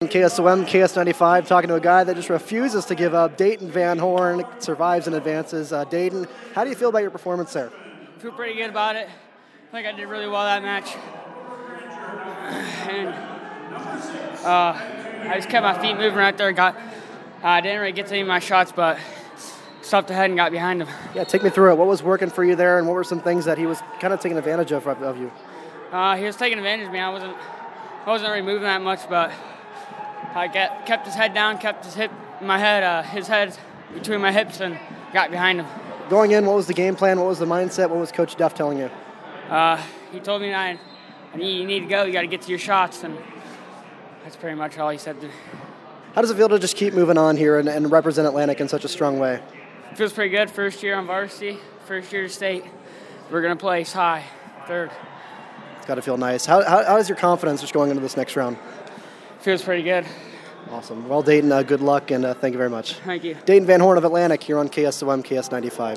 KSOM, KS95, talking to a guy that just refuses to give up. Dayton Van Horn survives and advances. Dayton, how do you feel about your performance there? I feel pretty good about it. I think I did really well that match. And I just kept my feet moving right there. I didn't really get to any of my shots, but stuffed ahead and got behind him. Yeah, take me through it. What was working for you there, and what were some things that he was kind of taking advantage of you? He was taking advantage of me. I wasn't really moving that much, but I kept his head down, kept his head between my hips, and got behind him. Going in, what was the game plan? What was the mindset? What was Coach Duff telling you? He told me you need to go. You got to get to your shots, and that's pretty much all he said. How does it feel to just keep moving on here and represent Atlantic in such a strong way? It feels pretty good. First year on varsity, first year to state. We're going to place high, third. It's got to feel nice. How is your confidence just going into this next round? Feels pretty good. Awesome. Well, Dayton, good luck, and thank you very much. Thank you. Dayton Van Horn of Atlantic here on KSOM, KS95.